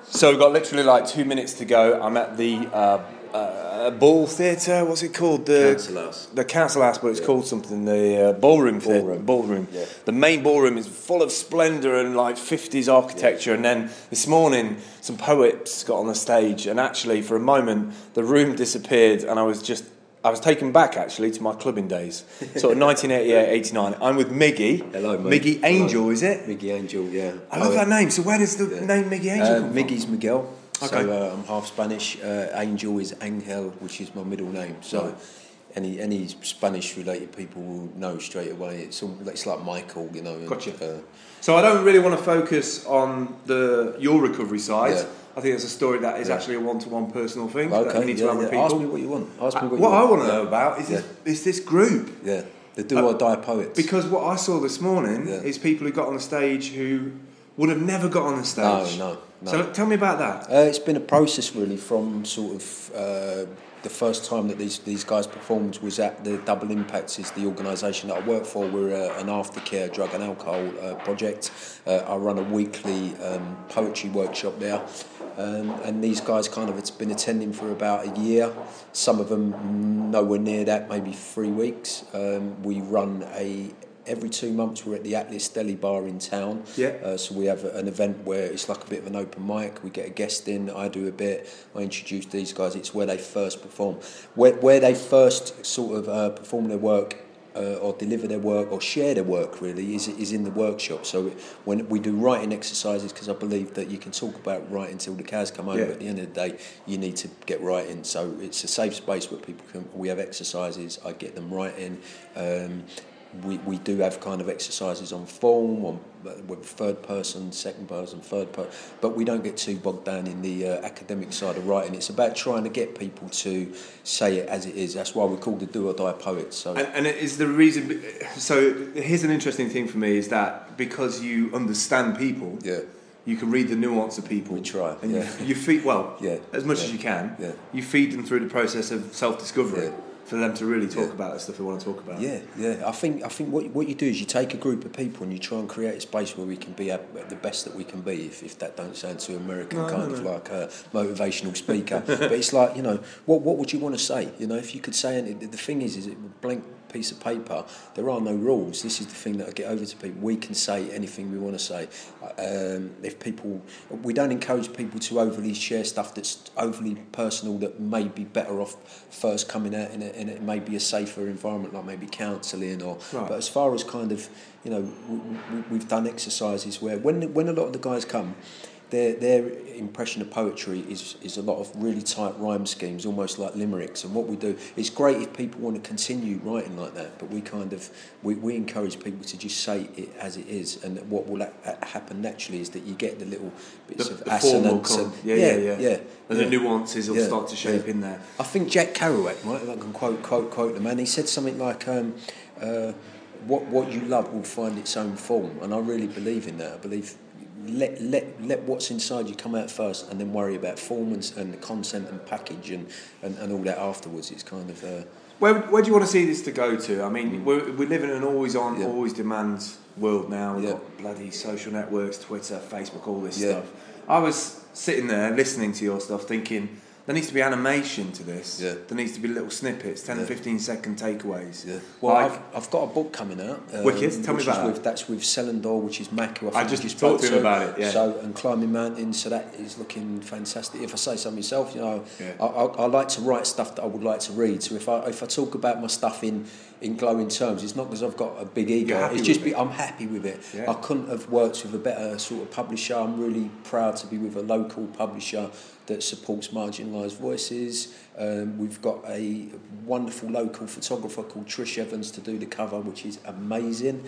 So we've got literally like 2 minutes to go. I'm at the Ball Theatre. What's it called? Council House. The Council House, but it's called something. The Ballroom Theatre. Ballroom. Yeah. The main ballroom is full of splendour and like 50s architecture. Yeah. And then this morning, some poets got on the stage, and actually, for a moment, the room disappeared, and I was taken back, actually, to my clubbing days. Sort of 1988, 89. I'm with Miggy. Hello, mate. Miggy Angel, Hello. is it? Miggy Angel, yeah. I love that name. So where does the name Miggy Angel come from? Miggy's Miguel. Okay. So I'm half Spanish. Angel is Angel, which is my middle name. So any Spanish-related people will know straight away. It's like Michael, you know. Gotcha. So I don't really want to focus on your recovery side. Yeah. I think it's a story that is actually a one-to-one personal thing that we need to have with people. Ask me what you want. What I want to know about is this group. Yeah, the Do or Die Poets. Because what I saw this morning is people who got on the stage who would have never got on the stage. No. So tell me about that. It's been a process really from sort of the first time that these guys performed was at the Double Impact, is the organisation that I work for. We're an aftercare drug and alcohol project. I run a weekly poetry workshop there. And these guys it's been attending for about a year. Some of them nowhere near that, maybe 3 weeks. We run every 2 months we're at the Atlas Deli Bar in town. Yeah. So we have an event where it's like a bit of an open mic. We get a guest in, I do a bit, I introduce these guys. It's where they first perform. Where they first sort of perform their work or deliver their work or share their work really is in the workshop. So when we do writing exercises, because I believe that you can talk about writing till the cows come home, but at the end of the day you need to get writing. So it's a safe space where we have exercises, I get them writing. We do have kind of exercises on form, with third person, second person, third person, but we don't get too bogged down in the academic side of writing. It's about trying to get people to say it as it is. That's why we're called the Do or Die Poets. So. And it is the reason. So here's an interesting thing for me is that because you understand people, you can read the nuance of people. We try, and you feed as much as you can. Yeah. You feed them through the process of self-discovery. Yeah. For them to really talk about the stuff they want to talk about. Yeah. I think what you do is you take a group of people and you try and create a space where we can be at the best that we can be. If that don't sound too American, of like a motivational speaker, but it's like, you know, what would you want to say? You know, if you could say anything. The thing is it blank piece of paper. There are no rules. This is the thing that I get over to people. We can say anything we want to say. We don't encourage people to overly share stuff that's overly personal that may be better off first coming out in it may be a safer environment, like maybe counselling or. Right. But as far as kind of, you know, we've done exercises where when a lot of the guys come, their impression of poetry is a lot of really tight rhyme schemes, almost like limericks. And what we do, it's great if people want to continue writing like that, but we encourage people to just say it as it is. And what will happen naturally is that you get the little bits of assonance. And the nuances will start to shape in there. I think Jack Kerouac, right? If I can quote the man, he said something like, "What you love will find its own form," and I really believe in that. I believe. Let what's inside you come out first, and then worry about form and the content and package and all that afterwards. It's kind of. Where do you want to see this to go to? I mean, we live in an always on, always demand world now. We've got bloody social networks, Twitter, Facebook, all this stuff. I was sitting there listening to your stuff, thinking. There needs to be animation to this. Yeah. There needs to be little snippets, 10 and 15 second takeaways. Yeah. Well, I've got a book coming out. Wicked, tell me about that. That's with Selindor, which is Mac, who I just talked to him about it. Yeah. So, and Climbing Mountains, so that is looking fantastic. If I say so myself, you know, I like to write stuff that I would like to read. So if I talk about my stuff in glowing terms, it's not because I've got a big ego. It's just I'm happy with it. Yeah. I couldn't have worked with a better sort of publisher. I'm really proud to be with a local publisher that supports marginalised voices. We've got a wonderful local photographer called Trish Evans to do the cover, which is amazing.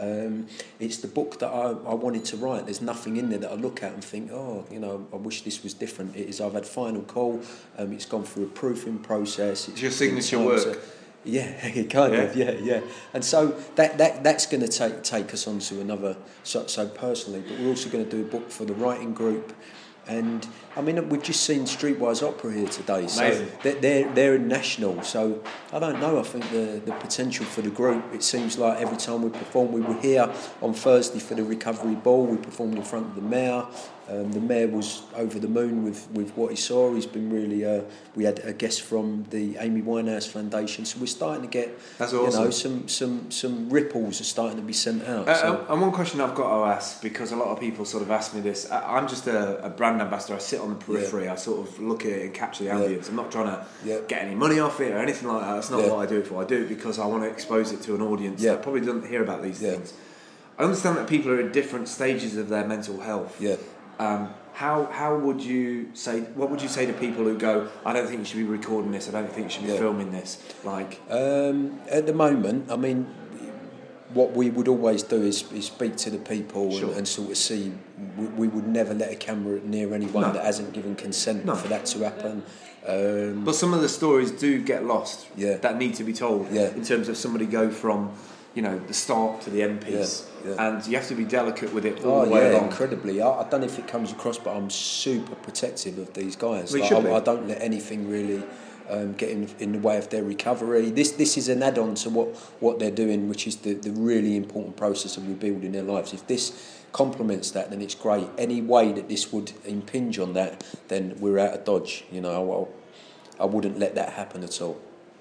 It's the book that I wanted to write. There's nothing in there that I look at and think, I wish this was different. It is. I've had final call. It's gone through a proofing process. It's your signature work. Yeah, kind of. And so that's going to take us on to another. So personally, but we're also going to do a book for the writing group. And I mean, we've just seen Streetwise Opera here today, so Amazing. they're national. So I don't know. I think the potential for the group. It seems like every time we perform, we were here on Thursday for the Recovery Ball. We performed in front of the mayor. The mayor was over the moon with what he saw. He's been really. We had a guest from the Amy Winehouse Foundation, so we're starting to get. That's awesome. You know, some ripples are starting to be sent out. And one question I've got to ask, because a lot of people sort of ask me this. I'm just a brand ambassador. I sit on the periphery. Yeah. I sort of look at it and capture the ambience. I'm not trying to get any money off it or anything like that. That's not what I do it for. I do it because I want to expose it to an audience that probably doesn't hear about these things. I understand that people are at different stages of their mental health. Yeah. How would you say? What would you say to people who go, I don't think you should be recording this. I don't think you should be filming this. Like, at the moment, I mean, what we would always do is speak to the people and sort of see. We would never let a camera near anyone that hasn't given consent for that to happen. But some of the stories do get lost. That need to be told. In terms of somebody go from, the start to the end piece. And you have to be delicate with it all the way along. Incredibly. I don't know if it comes across, but I'm super protective of these guys. Well, I don't let anything really get in the way of their recovery. This is an add-on to what they're doing, which is the really important process of rebuilding their lives. If this complements that, then it's great. Any way that this would impinge on that, then we're out of dodge. I wouldn't let that happen at all.